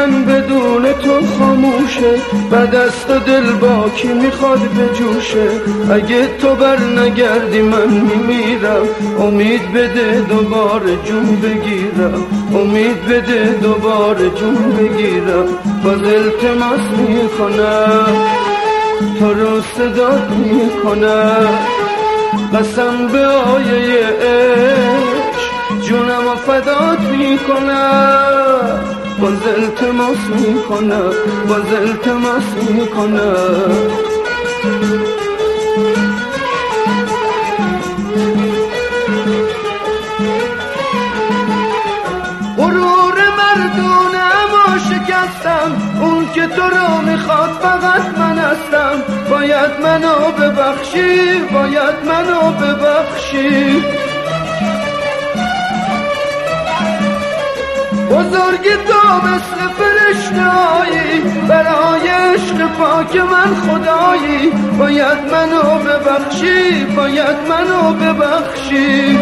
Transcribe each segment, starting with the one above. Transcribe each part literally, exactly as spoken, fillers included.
من بدون تو خاموشه، بعد از تو دل با کی میخواد بجوشه. اگه تو بر نگردی من میمیرم، امید بده دوباره جون بگیرم، امید بده دوباره جون بگیرم. باز التماس میکنم تو رو صدات میکنم، قسم به آیه عشق جونم و فدات میکنم. باز التماس میکنم، باز التماس میکنم. غرور مردونم و شکستم، اون که تو رو میخواد فقط من هستم. باید منو ببخشی، باید منو ببخشی. بزرگی تو مثل فرشته‌ای، برای عشق پاک من خدایی. باید منو ببخشی، باید منو ببخشی.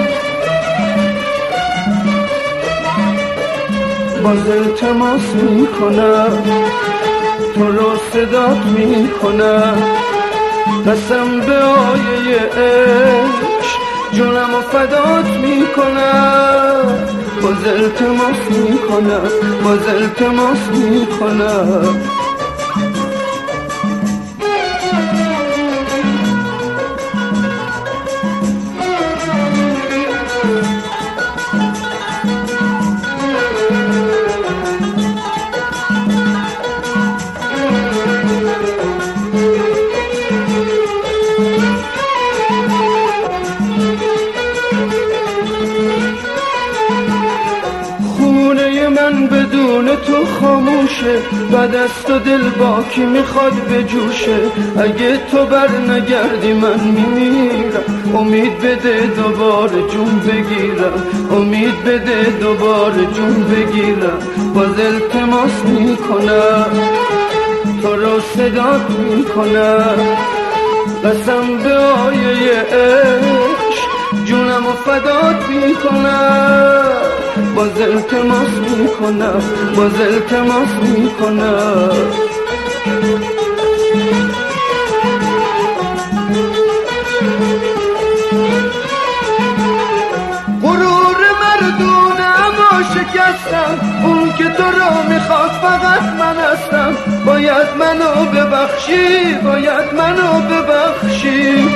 باز التماس میکنم تو رو صدات میکنم، قسم به آیه عشق جونم و فدات میکنم. باز التماس میکنم، باز التماس میکنم. من بدون تو خاموشه، بعد از تو دل با کی میخواد بجوشه. اگه تو بر نگردی من میمیرم، امید بده دوباره جون بگیرم، امید بده دوباره جون بگیرم. باز التماس میکنم تو رو صدات میکنم، قسم به آیه عشق جونم و فدات میکنم. باز التماس میکنم، باز التماس میکنم. غرور مردونم و شکستم، اون که تو رو میخواد فقط من هستم. باید منو ببخشی، باید منو ببخشی.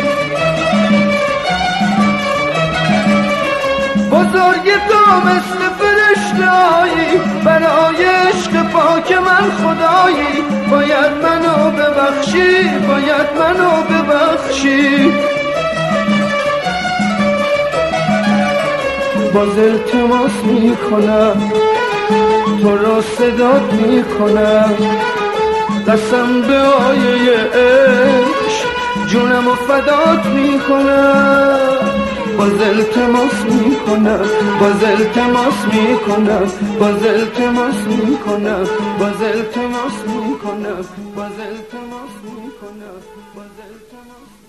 بزرگی تو مثل فرشته‌ای، برای عشق پاک من خدایی. باید منو ببخشی، باید منو ببخشی. باز التماس میکنم تو رو صدات میکنم، قسم به آیه عشق جونم و فدات میکنم. باز التماس میکنم، باز التماس میکنم، باز التماس میکنم، باز التماس میکنم، باز التماس میکنم، باز التماس